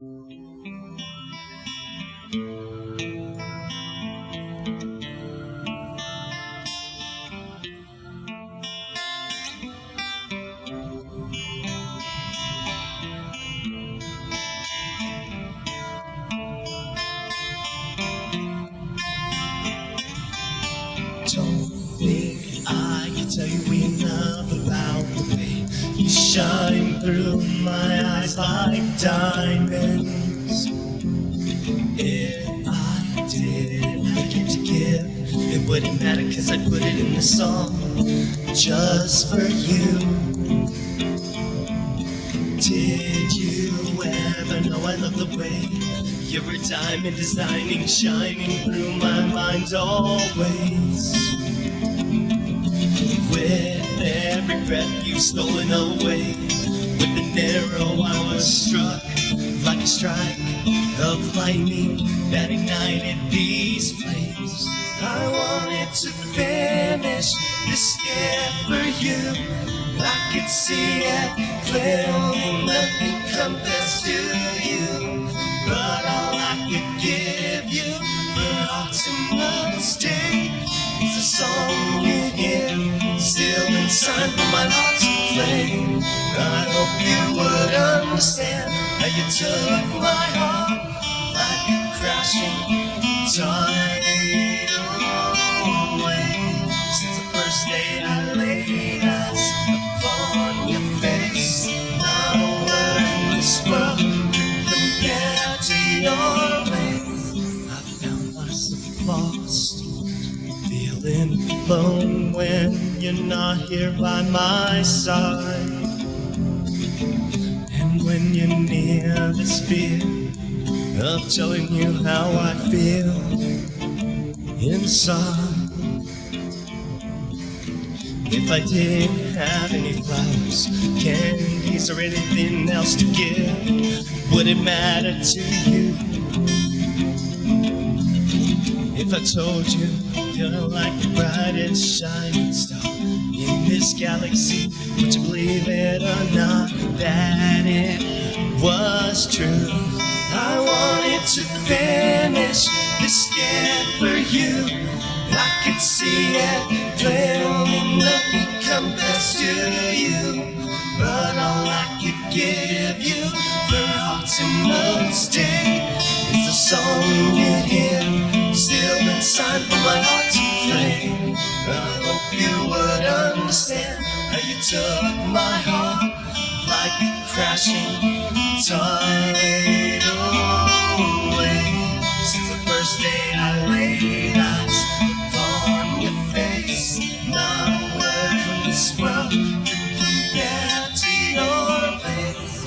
Don't think I can tell you enough about the way you shine through my eyes like diamonds. If I didn't have a gift to give, it wouldn't matter, 'cause I put it in the song just for you. Did you ever know I love the way you're a diamond, designing, shining through my mind always? With every breath you've stolen away, with an arrow I was struck, like a strike of lightning that ignited these flames. I wanted to finish this gift for you. I could see it clearly, nothing compares to you. But all I could give you for our tomorrow's day is a song you hear, still inside from my heart's flame. I hope you would understand how you took my heart like a crashing tornado away. Since the first day I laid eyes upon your face, not a word in this world can compare to your ways. I found myself lost, feeling alone when you're not here by my side. And when you're near, this fear of telling you how I feel inside. If I didn't have any flowers, candies, or anything else to give, would it matter to you? If I told you you're like the brightest shining star in this galaxy, would you believe it or not that it was true? I wanted to finish this gift for you. I could see it clearly, nothing compares to you. But all I could give you for our tomorrow's day is the song you hear, still inside from my heart's flame. I hope you would understand how you took my heart like a crashing tornado away. Since the first day I laid eyes upon your face, not a word in this world can compare to your face.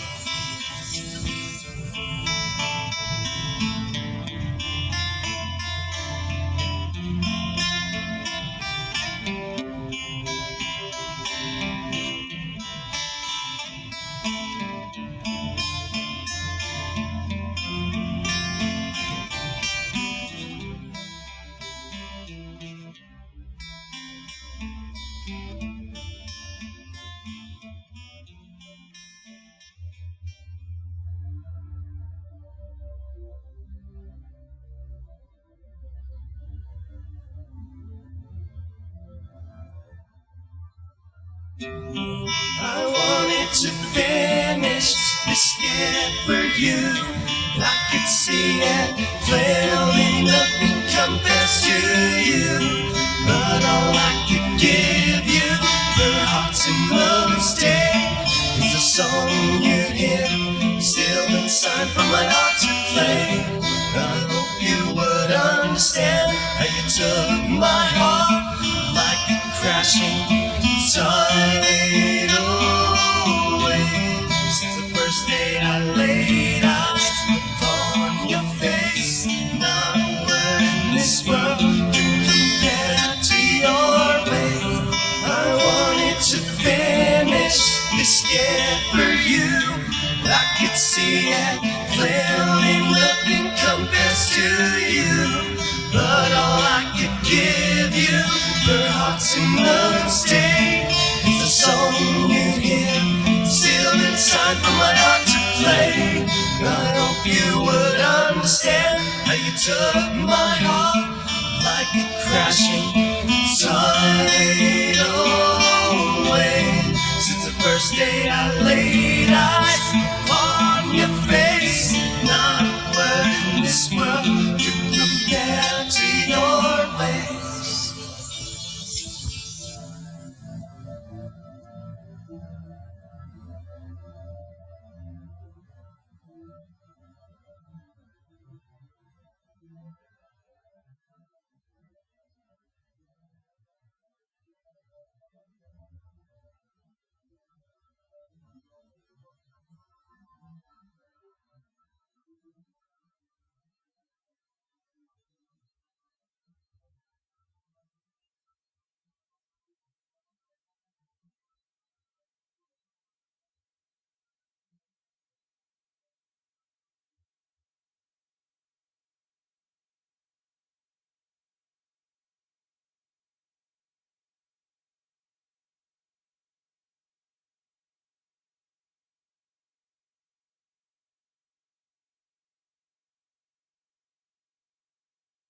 I wanted to finish this gift for you. I could see it clearly, nothing compares to you. But all I could give you for our tomorrow's day is the song you hear, still inside from my heart's flame. I hope you would understand how you took my heart like a crashing tornado away. Since the first day I laid eyes upon your face, not a word in this world can compare to your way. I wanted to finish this gift for you. I could see it clearly, nothing compares to you. But all I could give you for our tomorrow's day is the song you hear, still inside from my heart to play. hope you would understand how you took my heart like a crashing tidal wave. Since the first day I laid eyes